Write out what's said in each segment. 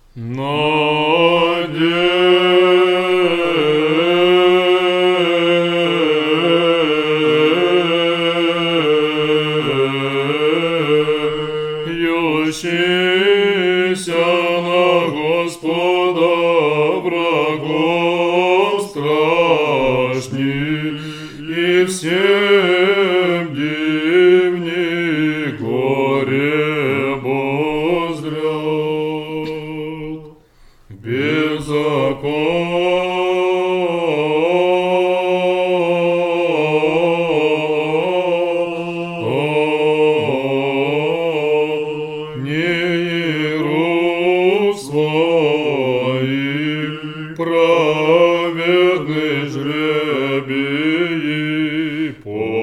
Надеющийся на Господа врагов страшней, и всем дивней горе обозрят. Праведный жребий,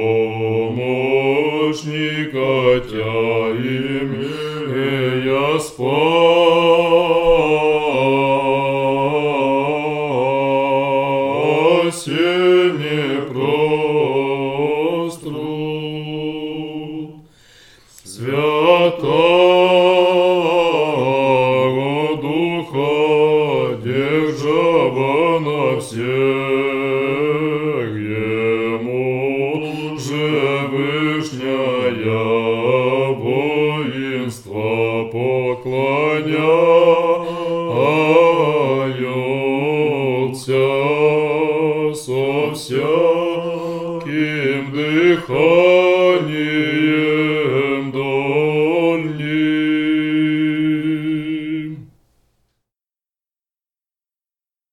помощника тя имея спасение простру. Святого Духа держава на всех, ему же вышняя воинство поклоняются со всяким дыханием.